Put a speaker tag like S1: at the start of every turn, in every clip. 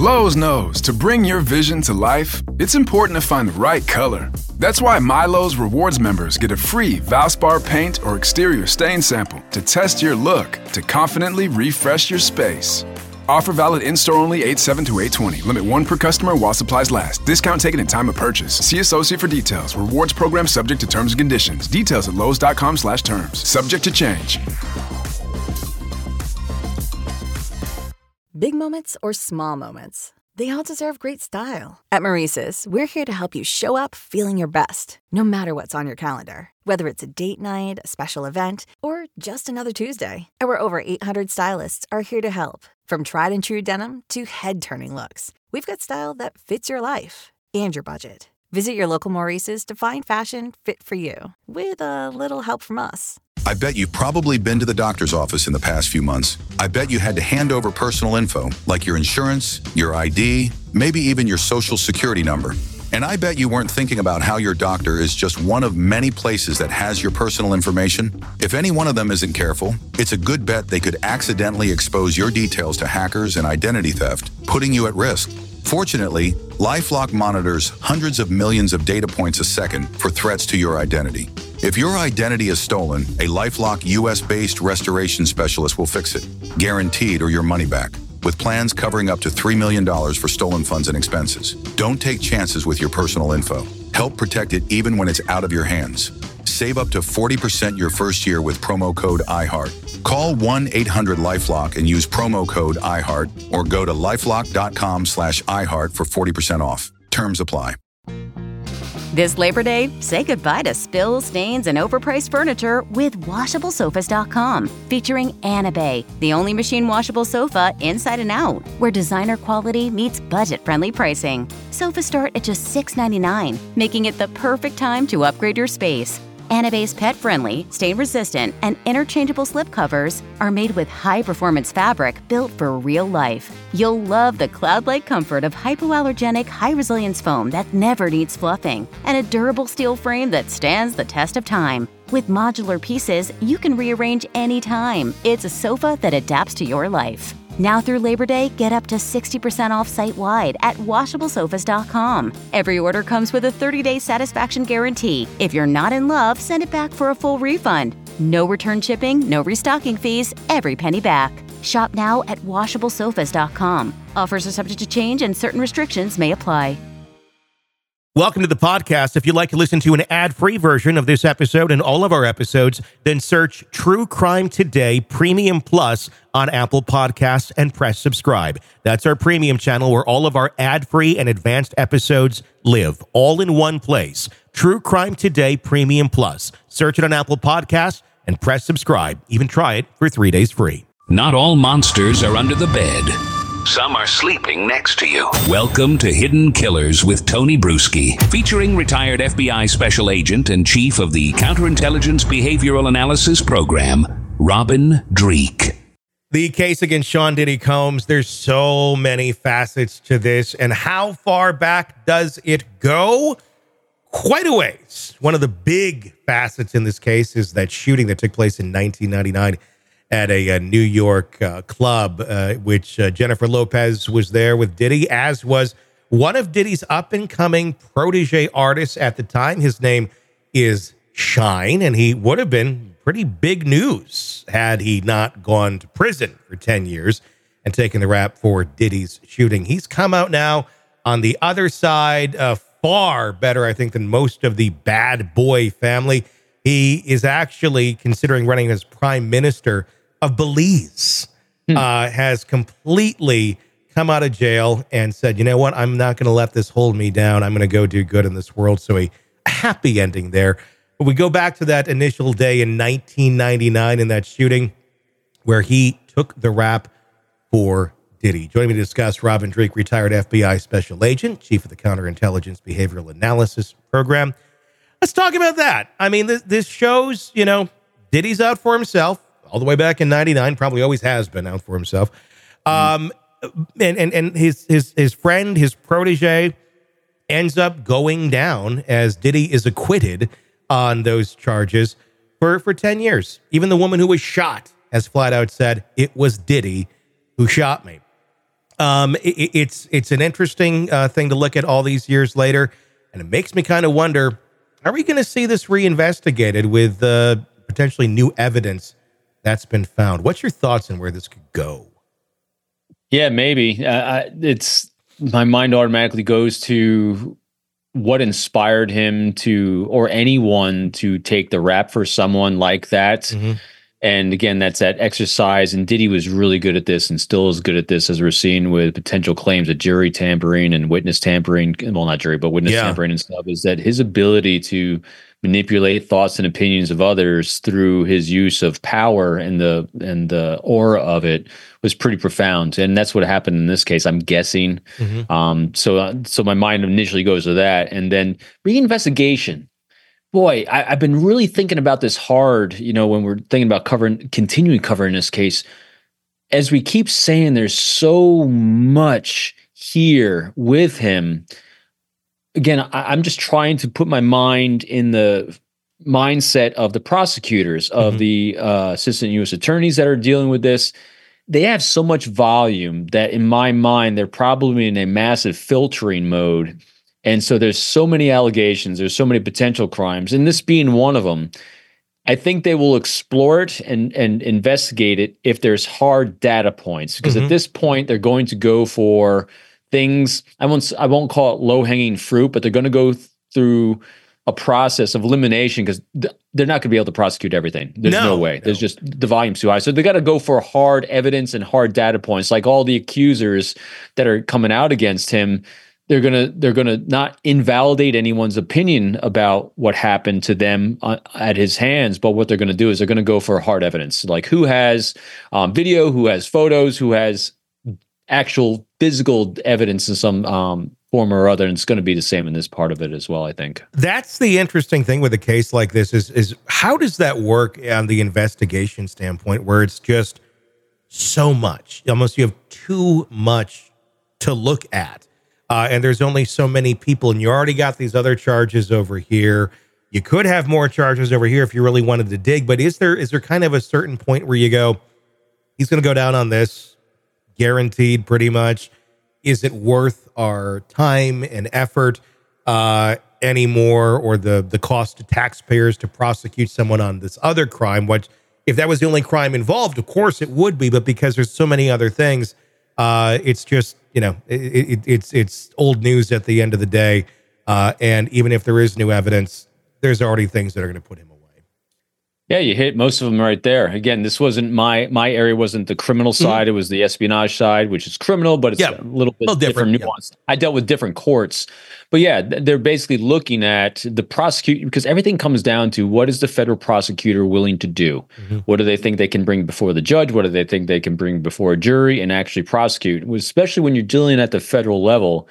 S1: Lowe's knows to bring your vision to life, it's important to find the right color. That's why MyLowe's Rewards members get a free Valspar paint or exterior stain sample to test your look to confidently refresh your space. Offer valid in-store only 8/7 to 8/20. Limit 1 per customer while supplies last. Discount taken at time of purchase. See associate for details. Rewards program subject to terms and conditions. Details at lowes.com/terms. Subject to change.
S2: Big moments or small moments, they all deserve great style. At Maurice's, we're here to help you show up feeling your best, no matter what's on your calendar. Whether it's a date night, a special event, or just another Tuesday, our over 800 stylists are here to help. From tried and true denim to head-turning looks, we've got style that fits your life and your budget. Visit your local Maurice's to find fashion fit for you, with a little help from us.
S3: I bet you've probably been to the doctor's office in the past few months. I bet you had to hand over personal info, like your insurance, your ID, maybe even your social security number. And I bet you weren't thinking about how your doctor is just one of many places that has your personal information. If any one of them isn't careful, it's a good bet they could accidentally expose your details to hackers and identity theft, putting you at risk. Fortunately, LifeLock monitors hundreds of millions of data points a second for threats to your identity. If your identity is stolen, a LifeLock US-based restoration specialist will fix it, guaranteed or your money back, with plans covering up to $3 million for stolen funds and expenses. Don't take chances with your personal info. Help protect it even when it's out of your hands. Save up to 40% your first year with promo code iHeart. Call 1-800-LifeLock and use promo code iHeart, or go to lifelock.com/iHeart for 40% off. Terms apply.
S4: This Labor Day, say goodbye to spills, stains, and overpriced furniture with WashableSofas.com, featuring Anabay, the only machine washable sofa inside and out, where designer quality meets budget-friendly pricing. Sofas start at just $6.99, making it the perfect time to upgrade your space. Anabay's pet-friendly, stain-resistant, and interchangeable slipcovers are made with high-performance fabric built for real life. You'll love the cloud-like comfort of hypoallergenic, high-resilience foam that never needs fluffing, and a durable steel frame that stands the test of time. With modular pieces, you can rearrange anytime. It's a sofa that adapts to your life. Now through Labor Day, get up to 60% off site-wide at WashableSofas.com. Every order comes with a 30-day satisfaction guarantee. If you're not in love, send it back for a full refund. No return shipping, no restocking fees, every penny back. Shop now at WashableSofas.com. Offers are subject to change and certain restrictions may apply.
S5: Welcome to the podcast. If you'd like to listen to an ad-free version of this episode and all of our episodes, then search True Crime Today Premium Plus on Apple Podcasts and press subscribe. That's our premium channel where all of our ad-free and advanced episodes live, all in one place. True Crime Today Premium Plus. Search it on Apple Podcasts and press subscribe. Even try it for 3 days free.
S6: Not all monsters are under the bed. Some are sleeping next to you. Welcome to Hidden Killers with Tony Bruschi, featuring retired FBI Special Agent and Chief of the Counterintelligence Behavioral Analysis Program, Robin Dreeke.
S5: The case against Sean Diddy Combs, there's so many facets to this. And how far back does it go? Quite a ways. One of the big facets in this case is that shooting that took place in 1999 at a New York club, which Jennifer Lopez was there with Diddy, as was one of Diddy's up-and-coming protege artists at the time. His name is Shine, and he would have been pretty big news had he not gone to prison for 10 years and taken the rap for Diddy's shooting. He's come out now on the other side, far better, I think, than most of the bad boy family. He is actually considering running as prime minister of Belize, has completely come out of jail and said, you know what, I'm not going to let this hold me down. I'm going to go do good in this world. So a happy ending there. But we go back to that initial day in 1999 in that shooting where he took the rap for Diddy. Joining me to discuss, Robin Dreeke, retired FBI Special Agent, Chief of the Counterintelligence Behavioral Analysis Program. Let's talk about that. I mean, this shows, you know, Diddy's out for himself. All the way back in 99, probably always has been out for himself. And his friend, his protege, ends up going down as Diddy is acquitted on those charges for 10 years. Even the woman who was shot has flat out said, it was Diddy who shot me. It's an interesting thing to look at all these years later, and it makes me kind of wonder: are we going to see this reinvestigated with potentially new evidence that's been found? What's your thoughts on where this could go?
S7: Yeah, maybe. It's my mind automatically goes to what inspired him to, or anyone to take the rap for someone like that. Mm-hmm. And again, that's that exercise. And Diddy was really good at this and still is good at this, as we're seeing with potential claims of jury tampering and witness tampering. Well, not jury, but witness tampering and stuff, is that his ability to manipulate thoughts and opinions of others through his use of power and the aura of it was pretty profound. And that's what happened in this case, I'm guessing. Mm-hmm. So my mind initially goes to that. And then reinvestigation. Boy, I've been really thinking about this hard, when we're thinking about continuing covering this case. As we keep saying, there's so much here with him. Again, I'm just trying to put my mind in the mindset of the prosecutors, of the assistant U.S. attorneys that are dealing with this. They have so much volume that in my mind, they're probably in a massive filtering mode. And so there's so many allegations, there's so many potential crimes, and this being one of them. I think they will explore it and investigate it if there's hard data points, because at this point they're going to go for things. I won't call it low-hanging fruit, but they're going to go through a process of elimination, because they're not going to be able to prosecute everything. There's no way. There's just the volume's too high. So they got to go for hard evidence and hard data points, like all the accusers that are coming out against him. They're gonna not invalidate anyone's opinion about what happened to them at his hands, but what they're going to do is they're going to go for hard evidence, like who has video, who has photos, who has actual physical evidence in some form or other. And it's going to be the same in this part of it as well, I think.
S5: That's the interesting thing with a case like this is how does that work on the investigation standpoint, where it's just so much, almost you have too much to look at. And there's only so many people, and you already got these other charges over here. You could have more charges over here if you really wanted to dig, but is there kind of a certain point where you go, he's going to go down on this, guaranteed pretty much? Is it worth our time and effort anymore, or the cost to taxpayers to prosecute someone on this other crime? What if that was the only crime involved? Of course it would be, but because there's so many other things, it's just, it's old news at the end of the day. And even if there is new evidence, there's already things that are going to put him away.
S7: Yeah, you hit most of them right there. Again, this wasn't my area wasn't the criminal side. It was the espionage side, which is criminal, but it's a little bit different nuance. I dealt with different courts. But yeah, they're basically looking at the prosecution, because everything comes down to what is the federal prosecutor willing to do? What do they think they can bring before the judge? What do they think they can bring before a jury and actually prosecute? Especially when you're dealing at the federal level,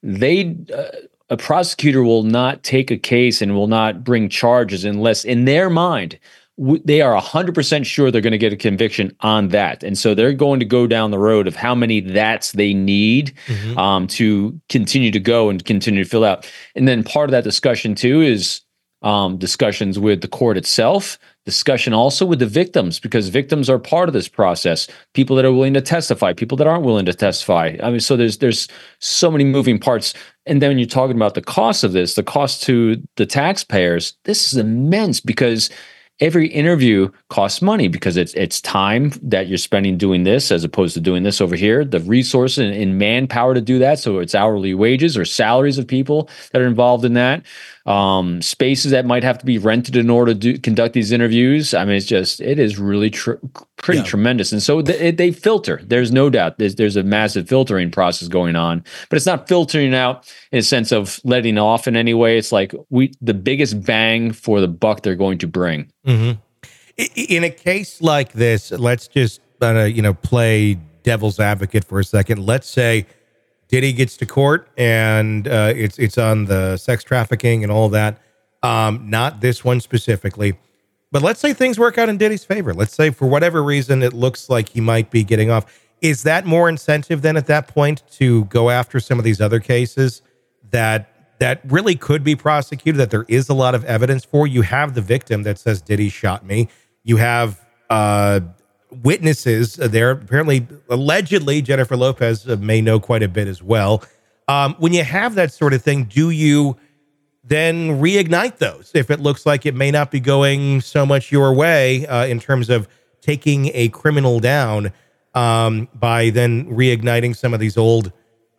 S7: a prosecutor will not take a case and will not bring charges unless, in their mind, they are 100% sure they're going to get a conviction on that. And so they're going to go down the road of how many that's they need to continue to go and continue to fill out. And then part of that discussion too is discussions with the court itself, discussion also with the victims, because victims are part of this process. People that are willing to testify, people that aren't willing to testify. I mean, so there's so many moving parts. And then when you're talking about the cost of this, the cost to the taxpayers, this is immense, because every interview costs money, because it's time that you're spending doing this as opposed to doing this over here. The resources and manpower to do that, so it's hourly wages or salaries of people that are involved in that. Spaces that might have to be rented in order to conduct these interviews. I mean, it is really pretty tremendous. And so they filter. There's no doubt there's a massive filtering process going on, but it's not filtering out in a sense of letting off in any way. It's like the biggest bang for the buck they're going to bring.
S5: Mm-hmm. In a case like this, let's just play devil's advocate for a second. Let's say Diddy gets to court and it's on the sex trafficking and all that. Not this one specifically, but let's say things work out in Diddy's favor. Let's say for whatever reason it looks like he might be getting off. Is that more incentive then at that point to go after some of these other cases that really could be prosecuted, that there is a lot of evidence for? You have the victim that says Diddy shot me. You have witnesses there. Apparently, allegedly, Jennifer Lopez may know quite a bit as well. When you have that sort of thing, do you then reignite those if it looks like it may not be going so much your way in terms of taking a criminal down by then reigniting some of these old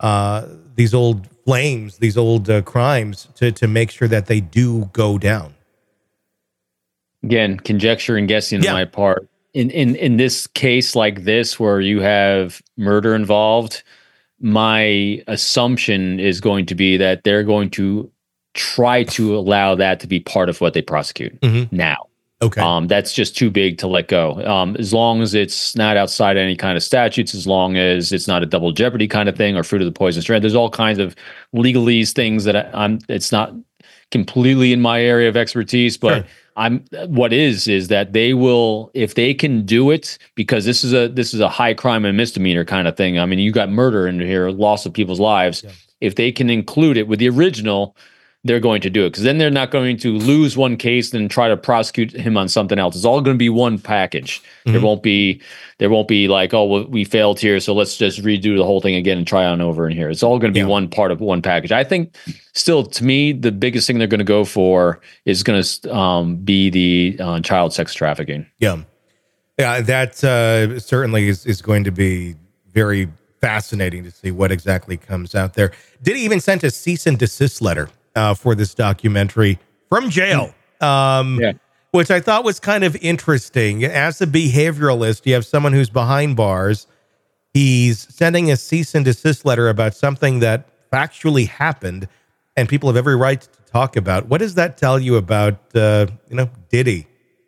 S5: flames, these old crimes to make sure that they do go down?
S7: Again, conjecture and guessing on my part. In this case like this, where you have murder involved, my assumption is going to be that they're going to try to allow that to be part of what they prosecute now.
S5: Okay.
S7: That's just too big to let go. As long as it's not outside any kind of statutes, as long as it's not a double jeopardy kind of thing or fruit of the poisonous tree. There's all kinds of legalese things that it's not completely in my area of expertise, but what is that they will, if they can do it, because this is a high crime and misdemeanor kind of thing. I mean, you got murder in here, loss of people's lives. Yeah. If they can include it with the original, they're going to do it, because then they're not going to lose one case and try to prosecute him on something else. It's all going to be one package. There won't be like, oh, well, we failed here, so let's just redo the whole thing again and try on over in here. It's all going to be one part of one package. I think still, to me, the biggest thing they're going to go for is going to be the child sex trafficking. Yeah,
S5: that certainly is going to be very fascinating to see what exactly comes out there. Did he even send a cease and desist letter for this documentary from jail, which I thought was kind of interesting. As a behavioralist, you have someone who's behind bars. He's sending a cease and desist letter about something that factually happened, and people have every right to talk about. What does that tell you about, Diddy?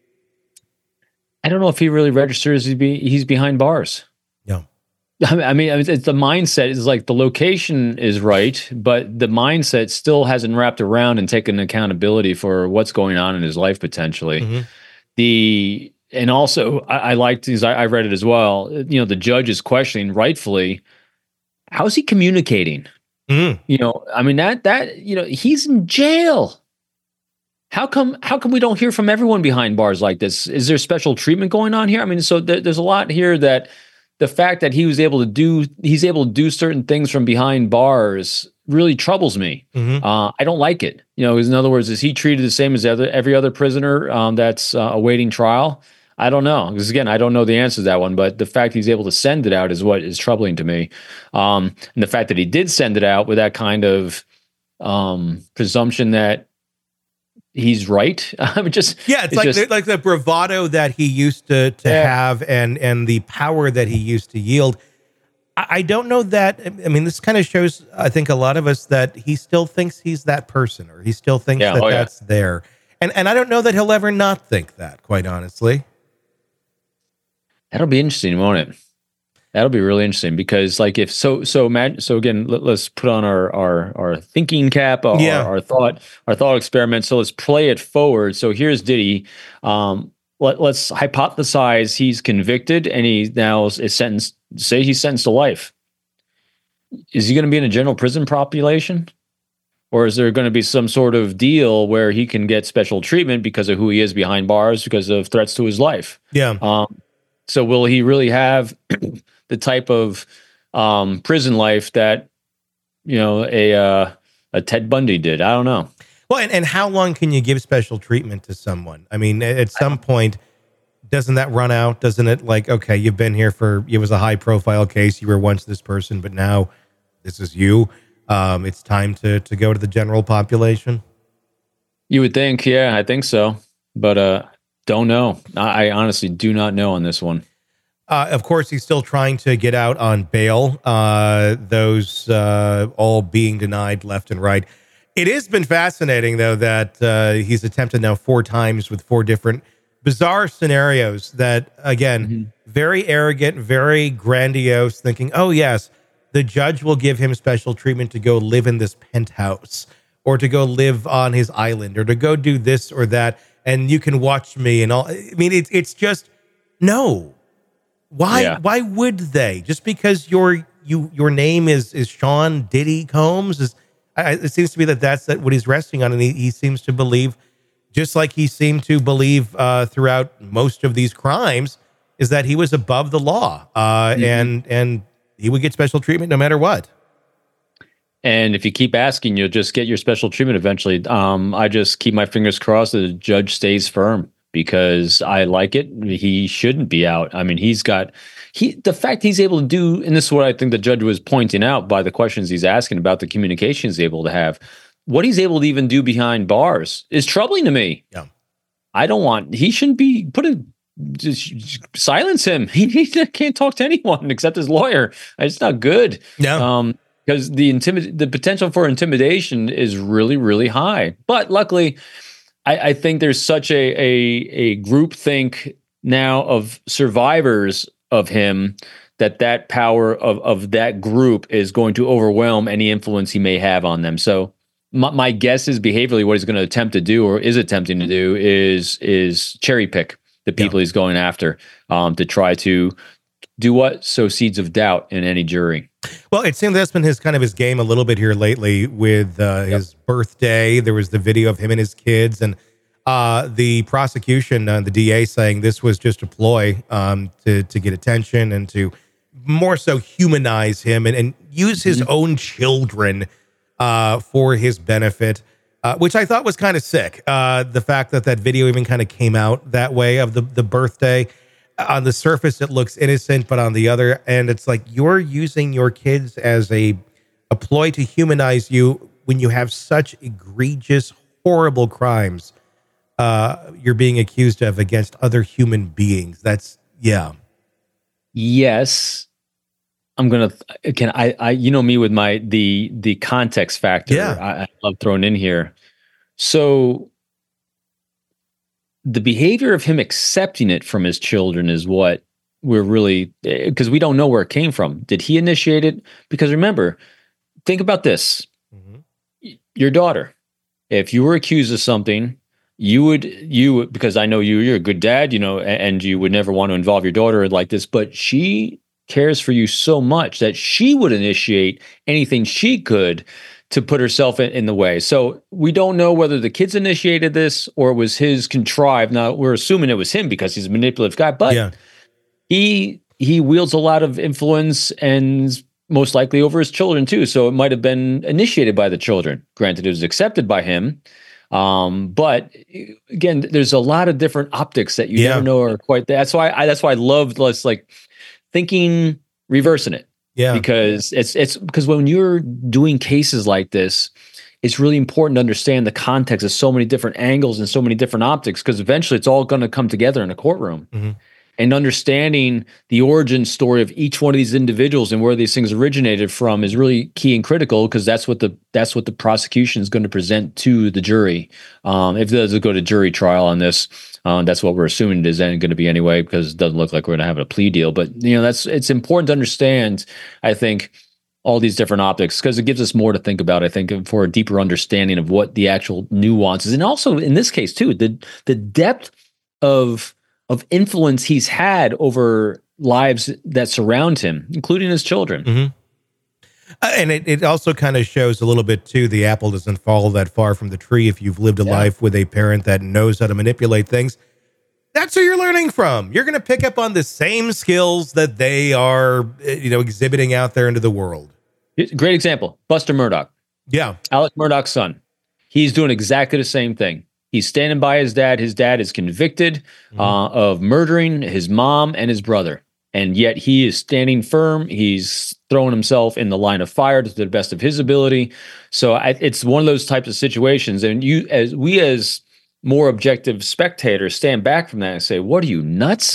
S7: I don't know if he really registers he's behind bars.
S5: No.
S7: I mean, it's the mindset is like the location is right, but the mindset still hasn't wrapped around and taken accountability for what's going on in his life potentially. And also I liked these. I read it as well. The judge is questioning rightfully, how's he communicating? I mean that he's in jail. How come we don't hear from everyone behind bars like this? Is there special treatment going on here? I mean, so there's a lot here that. The fact that he's able to do certain things from behind bars really troubles me. I don't like it. In other words, is he treated the same as every other prisoner that's awaiting trial? I don't know. Because again, I don't know the answer to that one, but the fact he's able to send it out is what is troubling to me. And the fact that he did send it out with that kind of presumption that he's right.
S5: It's like the bravado that he used to have and the power that he used to yield. I don't know that. I mean, this kind of shows, I think, a lot of us that he still thinks he's that person, or he still thinks that's there. And I don't know that he'll ever not think that, quite honestly.
S7: That'll be interesting, won't it? That'll be really interesting, because like imagine, so again, let's put on our thinking cap, our thought experiment. So let's play it forward. So here's Diddy. Let's hypothesize he's convicted and he now is sentenced. Say he's sentenced to life. Is he going to be in a general prison population, or is there going to be some sort of deal where he can get special treatment because of who he is behind bars, because of threats to his life?
S5: Yeah.
S7: So will he really have the type of prison life that a Ted Bundy did? I don't know.
S5: Well, and how long can you give special treatment to someone? I mean, at some point, doesn't that run out? Doesn't it, like, okay, you've been here it was a high profile case. You were once this person, but now this is you. It's time to go to the general population.
S7: You would think, yeah, I think so, but don't know. I honestly do not know on this one.
S5: Of course, he's still trying to get out on bail. Those all being denied left and right. It has been fascinating, though, that he's attempted now 4 times with 4 different bizarre scenarios that, again, very arrogant, very grandiose, thinking, oh, yes, the judge will give him special treatment to go live in this penthouse, or to go live on his island, or to go do this or that, and you can watch me and all. I mean, it's just, no. Why would they? Just because your name is Sean Diddy Combs? It seems to me that's what he's resting on, and he seems to believe, just like he seemed to believe throughout most of these crimes, is that he was above the law, and he would get special treatment no matter what.
S7: And if you keep asking, you'll just get your special treatment eventually. I just keep my fingers crossed that the judge stays firm, because I like it. He shouldn't be out. I mean, the fact he's able to do, and this is what I think the judge was pointing out by the questions he's asking about the communication he's able to have. What he's able to even do behind bars is troubling to me.
S5: Yeah.
S7: He shouldn't be just silence him. He can't talk to anyone except his lawyer. It's not good.
S5: Yeah.
S7: Because the potential for intimidation is really, really high. But luckily, I think there's such a group think now of survivors of him that power of that group is going to overwhelm any influence he may have on them. So my guess is behaviorally what he's going to attempt to do, or is attempting to do, is cherry pick the people he's going after, to try to do what? Sow seeds of doubt in any jury.
S5: Well, it seems that's been his game a little bit here lately with his birthday. There was the video of him and his kids, and the prosecution, the DA, saying this was just a ploy to get attention and to more so humanize him and use his own children for his benefit, which I thought was kind of sick. The fact that video even kind of came out that way of the birthday. On the surface, it looks innocent, but on the other end, it's like you're using your kids as a ploy to humanize you when you have such egregious, horrible crimes you're being accused of against other human beings. That's, yeah.
S7: Yes. I'm going to, I you know me with the context factor.
S5: Yeah.
S7: I love throwing in here. So the behavior of him accepting it from his children is what we're really, because we don't know where it came from. Did he initiate it? Because remember, think about this. Your daughter, if you were accused of something, you would, because I know you're a good dad, and you would never want to involve your daughter like this, but she cares for you so much that she would initiate anything she could to put herself in the way. So we don't know whether the kids initiated this or it was his contrived. Now we're assuming it was him because he's a manipulative guy, but he wields a lot of influence and most likely over his children too. So it might've been initiated by the children. Granted, it was accepted by him. But again, there's a lot of different optics that you never know are quite there. That's why I love thinking, reversing it.
S5: Yeah,
S7: because it's because when you're doing cases like this, it's really important to understand the context of so many different angles and so many different optics, because eventually it's all going to come together in a courtroom. And understanding the origin story of each one of these individuals and where these things originated from is really key and critical, because that's what the prosecution is going to present to the jury. If it does go to jury trial on this, that's what we're assuming it is going to be anyway, because it doesn't look like we're going to have a plea deal. But it's important to understand, I think, all these different optics, because it gives us more to think about, I think, for a deeper understanding of what the actual nuances, and also in this case too, the depth of influence he's had over lives that surround him, including his children.
S5: And it also kind of shows a little bit too, the apple doesn't fall that far from the tree. If you've lived a life with a parent that knows how to manipulate things, that's who you're learning from. You're going to pick up on the same skills that they are, exhibiting out there into the world.
S7: Great example, Buster Murdoch.
S5: Yeah.
S7: Alec Murdoch's son. He's doing exactly the same thing. He's standing by his dad. His dad is convicted of murdering his mom and his brother. And yet he is standing firm. He's throwing himself in the line of fire to the best of his ability. So it's one of those types of situations. And we as more objective spectators stand back from that and say, what are you, nuts?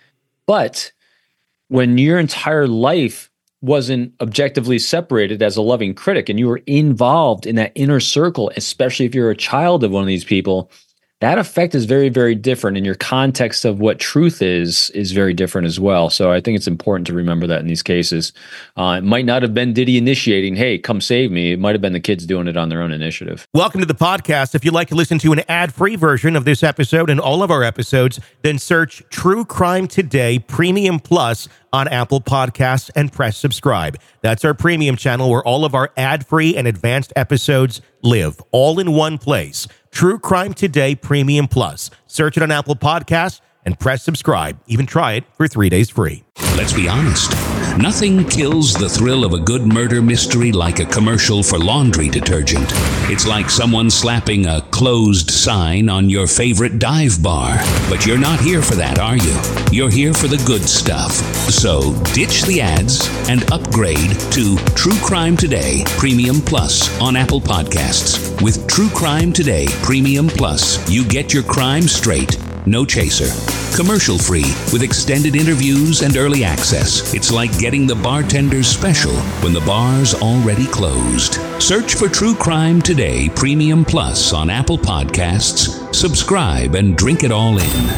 S7: But when your entire life wasn't objectively separated as a loving critic and you were involved in that inner circle, especially if you're a child of one of these people, that effect is very, very different. And your context of what truth is very different as well. So I think it's important to remember that in these cases. It might not have been Diddy initiating, hey, come save me. It might have been the kids doing it on their own initiative.
S5: Welcome to the podcast. If you'd like to listen to an ad-free version of this episode and all of our episodes, then search True Crime Today Premium Plus on Apple Podcasts and press subscribe. That's our premium channel where all of our ad-free and advanced episodes live, all in one place. True Crime Today Premium Plus. Search it on Apple Podcasts and press subscribe. Even try it for 3 days free.
S6: Let's be honest. Nothing kills the thrill of a good murder mystery like a commercial for laundry detergent. It's like someone slapping a closed sign on your favorite dive bar. But you're not here for that, are you? You're here for the good stuff. So ditch the ads and upgrade to True Crime Today Premium Plus on Apple Podcasts. With True Crime Today Premium Plus, you get your crime straight. No chaser. Commercial free with extended interviews and early access. It's like getting the bartender's special when the bar's already closed. Search for True Crime Today Premium Plus on Apple Podcasts. Subscribe and drink it all in.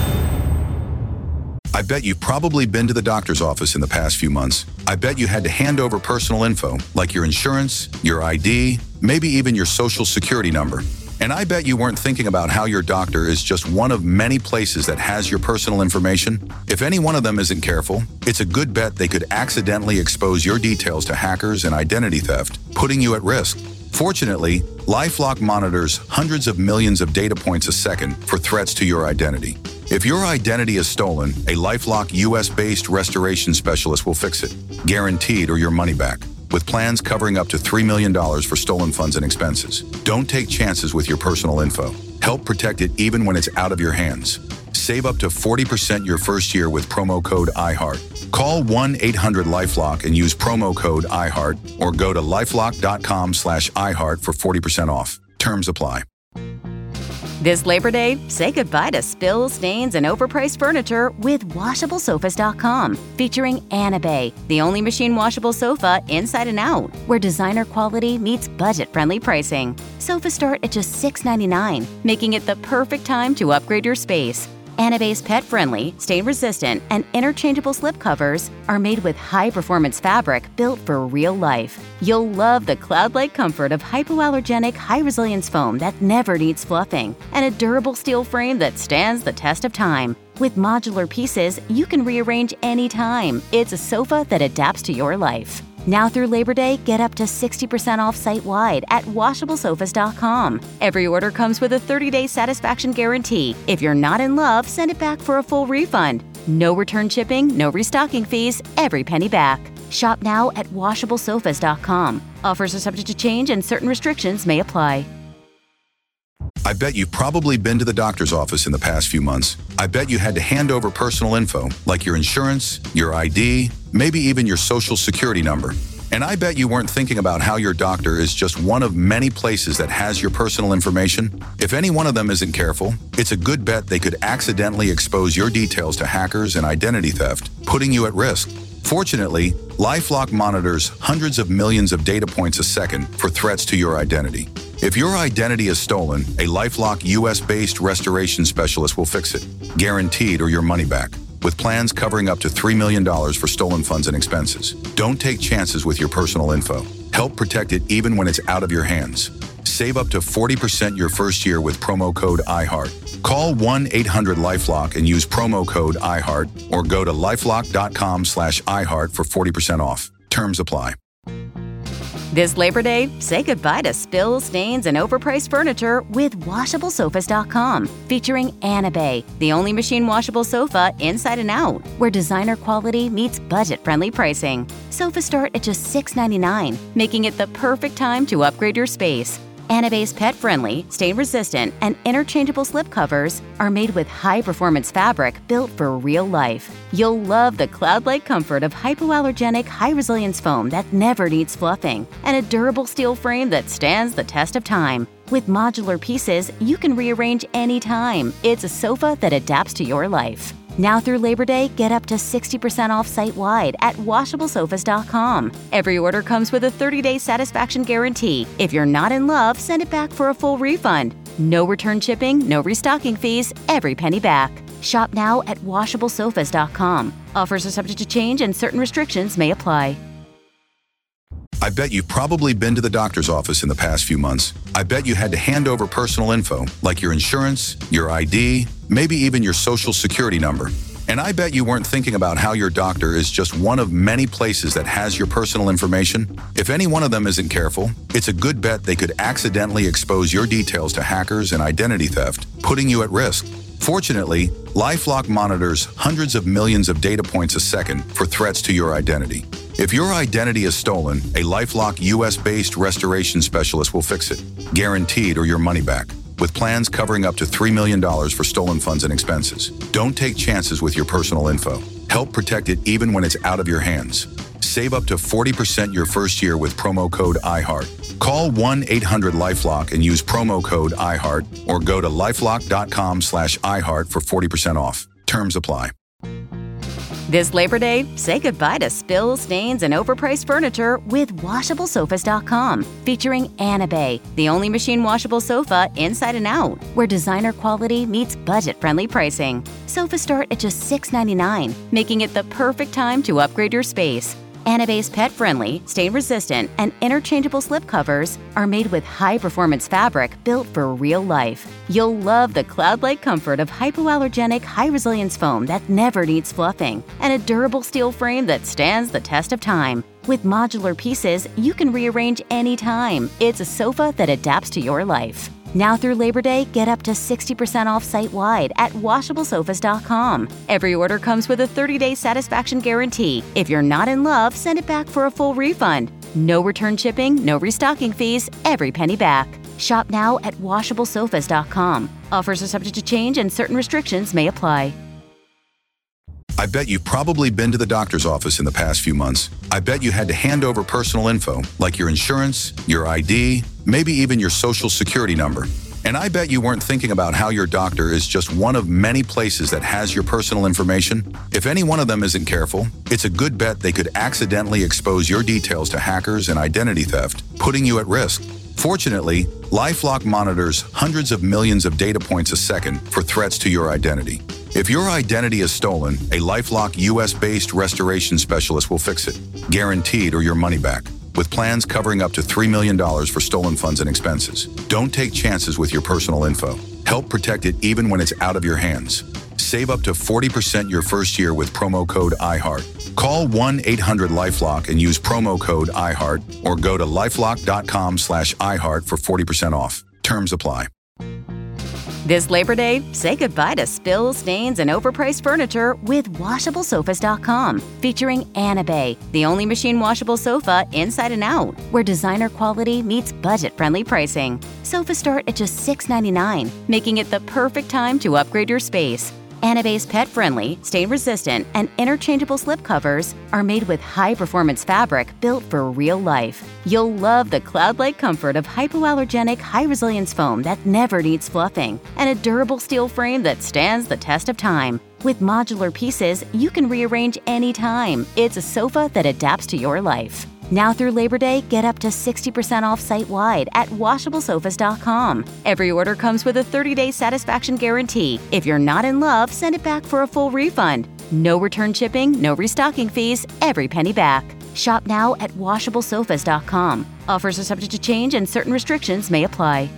S3: I bet you've probably been to the doctor's office in the past few months. I bet you had to hand over personal info like your insurance, your ID, maybe even your social security number. And I bet you weren't thinking about how your doctor is just one of many places that has your personal information. If any one of them isn't careful, it's a good bet they could accidentally expose your details to hackers and identity theft, putting you at risk. Fortunately, LifeLock monitors hundreds of millions of data points a second for threats to your identity. If your identity is stolen, a LifeLock US-based restoration specialist will fix it, guaranteed, or your money back, with plans covering up to $3 million for stolen funds and expenses. Don't take chances with your personal info. Help protect it even when it's out of your hands. Save up to 40% your first year with promo code iHeart. Call 1-800-LifeLock and use promo code iHeart, or go to lifelock.com/iHeart for 40% off. Terms apply.
S4: This Labor Day, say goodbye to spills, stains, and overpriced furniture with WashableSofas.com, featuring Anabay, the only machine washable sofa inside and out, where designer quality meets budget-friendly pricing. Sofas start at just $6.99, making it the perfect time to upgrade your space. Anabay's pet-friendly, stain-resistant, and interchangeable slip covers are made with high-performance fabric built for real life. You'll love the cloud-like comfort of hypoallergenic, high-resilience foam that never needs fluffing, and a durable steel frame that stands the test of time. With modular pieces, you can rearrange anytime. It's a sofa that adapts to your life. Now through Labor Day, get up to 60% off site-wide at WashableSofas.com. Every order comes with a 30-day satisfaction guarantee. If you're not in love, send it back for a full refund. No return shipping, no restocking fees, every penny back. Shop now at WashableSofas.com. Offers are subject to change and certain restrictions may apply.
S3: I bet you've probably been to the doctor's office in the past few months. I bet you had to hand over personal info like your insurance, your ID, maybe even your social security number. And I bet you weren't thinking about how your doctor is just one of many places that has your personal information. If any one of them isn't careful, it's a good bet they could accidentally expose your details to hackers and identity theft, putting you at risk. Fortunately, LifeLock monitors hundreds of millions of data points a second for threats to your identity. If your identity is stolen, a LifeLock US-based restoration specialist will fix it, guaranteed, or your money back, with plans covering up to $3 million for stolen funds and expenses. Don't take chances with your personal info. Help protect it even when it's out of your hands. Save up to 40% your first year with promo code iHeart. Call 1-800-LifeLock and use promo code iHeart, or go to lifelock.com/iHeart for 40% off. Terms apply.
S4: This Labor Day, say goodbye to spills, stains, and overpriced furniture with WashableSofas.com, featuring Anabay, the only machine washable sofa inside and out, where designer quality meets budget-friendly pricing. Sofas start at just $6.99, making it the perfect time to upgrade your space. Anabay's pet-friendly, stain-resistant, and interchangeable slip covers are made with high-performance fabric built for real life. You'll love the cloud-like comfort of hypoallergenic, high-resilience foam that never needs fluffing, and a durable steel frame that stands the test of time. With modular pieces, you can rearrange anytime. It's a sofa that adapts to your life. Now through Labor Day, get up to 60% off site-wide at WashableSofas.com. Every order comes with a 30-day satisfaction guarantee. If you're not in love, send it back for a full refund. No return shipping, no restocking fees, every penny back. Shop now at WashableSofas.com. Offers are subject to change and certain restrictions may apply.
S3: I bet you've probably been to the doctor's office in the past few months. I bet you had to hand over personal info like your insurance, your ID, maybe even your social security number. And I bet you weren't thinking about how your doctor is just one of many places that has your personal information. If any one of them isn't careful, it's a good bet they could accidentally expose your details to hackers and identity theft, putting you at risk. Fortunately, LifeLock monitors hundreds of millions of data points a second for threats to your identity. If your identity is stolen, a LifeLock US-based restoration specialist will fix it, guaranteed or your money back, with plans covering up to $3 million for stolen funds and expenses. Don't take chances with your personal info. Help protect it even when it's out of your hands. Save up to 40% your first year with promo code iHeart. Call 1-800-LifeLock and use promo code iHeart, or go to lifelock.com/iHeart for 40% off. Terms apply.
S4: This Labor Day, say goodbye to spills, stains, and overpriced furniture with WashableSofas.com, featuring Anabay, the only machine washable sofa inside and out, where designer quality meets budget-friendly pricing. Sofas start at just $6.99, making it the perfect time to upgrade your space. Anabay's pet-friendly, stain-resistant, and interchangeable slipcovers are made with high-performance fabric built for real life. You'll love the cloud-like comfort of hypoallergenic, high-resilience foam that never needs fluffing, and a durable steel frame that stands the test of time. With modular pieces, you can rearrange anytime. It's a sofa that adapts to your life. Now through Labor Day, get up to 60% off site-wide at WashableSofas.com. Every order comes with a 30-day satisfaction guarantee. If you're not in love, send it back for a full refund. No return shipping, no restocking fees, every penny back. Shop now at WashableSofas.com. Offers are subject to change and certain restrictions may apply.
S3: I bet you've probably been to the doctor's office in the past few months. I bet you had to hand over personal info, like your insurance, your ID, maybe even your social security number. And I bet you weren't thinking about how your doctor is just one of many places that has your personal information. If any one of them isn't careful, it's a good bet they could accidentally expose your details to hackers and identity theft, putting you at risk. Fortunately, LifeLock monitors hundreds of millions of data points a second for threats to your identity. If your identity is stolen, a LifeLock US-based restoration specialist will fix it, guaranteed or your money back, with plans covering up to $3 million for stolen funds and expenses. Don't take chances with your personal info. Help protect it even when it's out of your hands. Save up to 40% your first year with promo code iHeart. Call 1-800-LifeLock and use promo code iHeart, or go to lifelock.com/iHeart for 40% off. Terms apply.
S4: This Labor Day, say goodbye to spills, stains, and overpriced furniture with WashableSofas.com, featuring Anabay, the only machine washable sofa inside and out, where designer quality meets budget-friendly pricing. Sofas start at just $6.99, making it the perfect time to upgrade your space. Anabay's pet-friendly, stain-resistant, and interchangeable slipcovers are made with high-performance fabric built for real life. You'll love the cloud-like comfort of hypoallergenic, high-resilience foam that never needs fluffing, and a durable steel frame that stands the test of time. With modular pieces, you can rearrange anytime. It's a sofa that adapts to your life. Now through Labor Day, get up to 60% off site-wide at WashableSofas.com. Every order comes with a 30-day satisfaction guarantee. If you're not in love, send it back for a full refund. No return shipping, no restocking fees, every penny back. Shop now at WashableSofas.com. Offers are subject to change and certain restrictions may apply.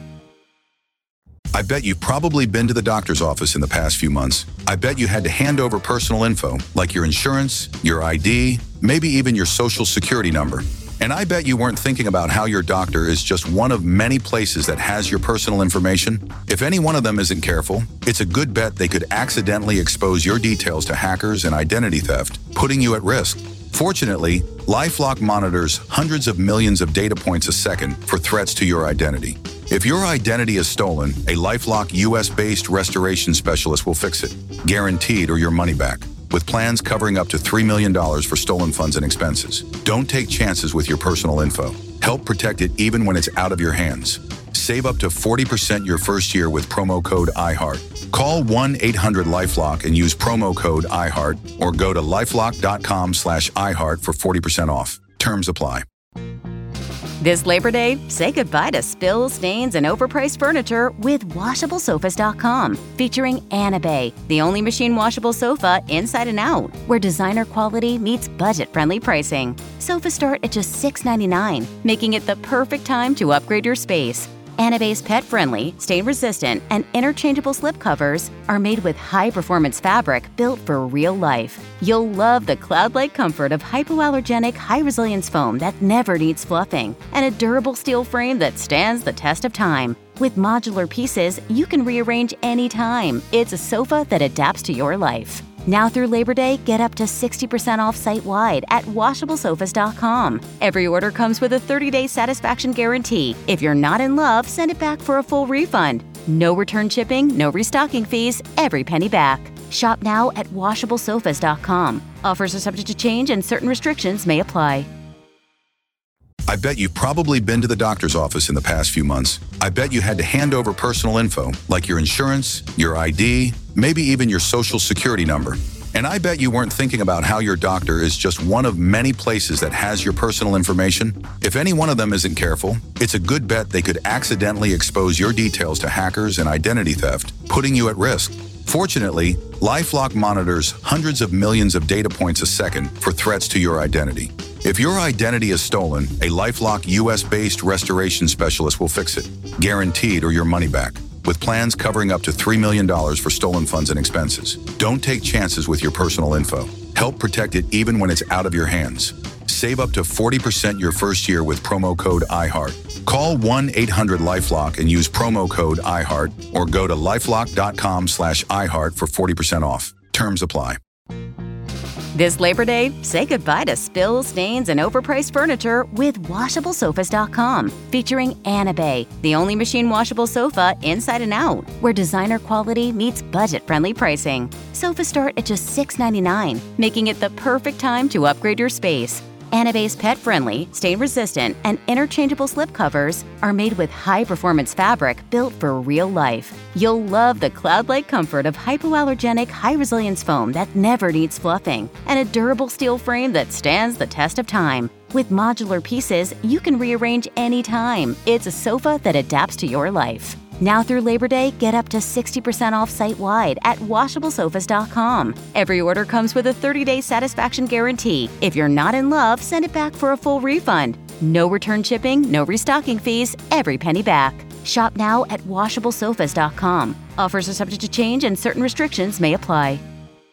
S3: I bet you've probably been to the doctor's office in the past few months. I bet you had to hand over personal info, like your insurance, your ID, maybe even your social security number. And I bet you weren't thinking about how your doctor is just one of many places that has your personal information. If any one of them isn't careful, it's a good bet they could accidentally expose your details to hackers and identity theft, putting you at risk. Fortunately, LifeLock monitors hundreds of millions of data points a second for threats to your identity. If your identity is stolen, a LifeLock US-based restoration specialist will fix it, guaranteed or your money back, with plans covering up to $3 million for stolen funds and expenses. Don't take chances with your personal info. Help protect it even when it's out of your hands. Save up to 40% your first year with promo code iHeart. Call 1-800-LifeLock and use promo code iHeart, or go to lifelock.com/iHeart for 40% off. Terms apply.
S4: This Labor Day, say goodbye to spills, stains, and overpriced furniture with WashableSofas.com, featuring Anabay, the only machine washable sofa inside and out, where designer quality meets budget-friendly pricing. Sofas start at just $6.99, making it the perfect time to upgrade your space. Anabay's pet-friendly, stain-resistant, and interchangeable slipcovers are made with high-performance fabric built for real life. You'll love the cloud-like comfort of hypoallergenic, high-resilience foam that never needs fluffing, and a durable steel frame that stands the test of time. With modular pieces, you can rearrange anytime. It's a sofa that adapts to your life. Now through Labor Day, get up to 60% off site-wide at washablesofas.com. Every order comes with a 30-day satisfaction guarantee. If you're not in love, send it back for a full refund. No return shipping, no restocking fees, every penny back. Shop now at washablesofas.com. Offers are subject to change and certain restrictions may apply.
S3: I bet you've probably been to the doctor's office in the past few months. I bet you had to hand over personal info, like your insurance, your ID, maybe even your social security number. And I bet you weren't thinking about how your doctor is just one of many places that has your personal information. If any one of them isn't careful, it's a good bet they could accidentally expose your details to hackers and identity theft, putting you at risk. Fortunately, LifeLock monitors hundreds of millions of data points a second for threats to your identity. If your identity is stolen, a LifeLock US-based restoration specialist will fix it, guaranteed or your money back, with plans covering up to $3 million for stolen funds and expenses. Don't take chances with your personal info. Help protect it even when it's out of your hands. Save up to 40% your first year with promo code iHeart. Call 1-800-LifeLock and use promo code iHeart, or go to lifelock.com/iHeart for 40% off. Terms apply.
S4: This Labor Day, say goodbye to spills, stains, and overpriced furniture with WashableSofas.com, featuring Anabay, the only machine washable sofa inside and out, where designer quality meets budget-friendly pricing. Sofas start at just $6.99, making it the perfect time to upgrade your space. Anabay's pet-friendly, stain-resistant, and interchangeable slipcovers are made with high-performance fabric built for real life. You'll love the cloud-like comfort of hypoallergenic, high-resilience foam that never needs fluffing, and a durable steel frame that stands the test of time. With modular pieces, you can rearrange anytime. It's a sofa that adapts to your life. Now through Labor Day, get up to 60% off site-wide at washablesofas.com. Every order comes with a 30-day satisfaction guarantee. If you're not in love, send it back for a full refund. No return shipping, no restocking fees, every penny back. Shop now at washablesofas.com. Offers are subject to change and certain restrictions may apply.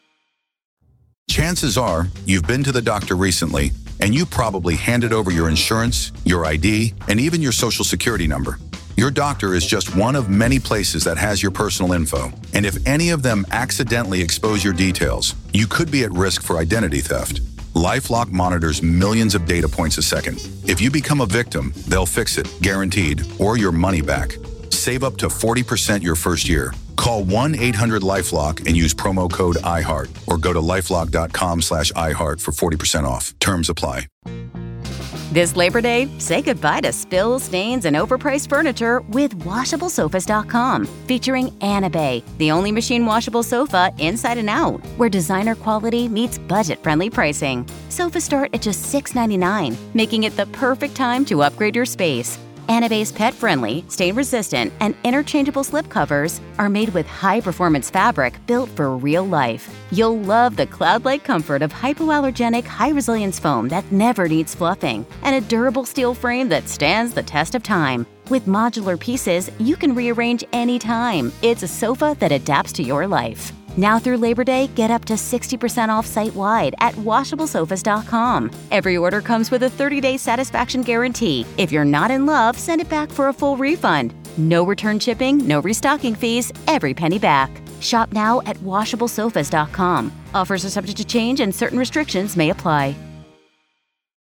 S3: Chances are you've been to the doctor recently, and you probably handed over your insurance, your ID, and even your social security number. Your doctor is just one of many places that has your personal info, and if any of them accidentally expose your details, you could be at risk for identity theft. LifeLock monitors millions of data points a second. If you become a victim, they'll fix it, guaranteed, or your money back. Save up to 40% your first year. Call 1-800-LifeLock and use promo code iHeart, or go to lifelock.com/iHeart for 40% off. Terms apply.
S4: This Labor Day, say goodbye to spills, stains, and overpriced furniture with WashableSofas.com, featuring Anabay, the only machine washable sofa inside and out, where designer quality meets budget-friendly pricing. Sofas start at just $6.99, making it the perfect time to upgrade your space. Anabay's pet-friendly, stain-resistant, and interchangeable slipcovers are made with high-performance fabric built for real life. You'll love the cloud-like comfort of hypoallergenic, high-resilience foam that never needs fluffing, and a durable steel frame that stands the test of time. With modular pieces, you can rearrange anytime. It's a sofa that adapts to your life. Now through Labor Day, get up to 60% off site-wide at washablesofas.com. Every order comes with a 30-day satisfaction guarantee. If you're not in love, send it back for a full refund. No return shipping, no restocking fees, every penny back. Shop now at washablesofas.com. Offers are subject to change and certain restrictions may apply.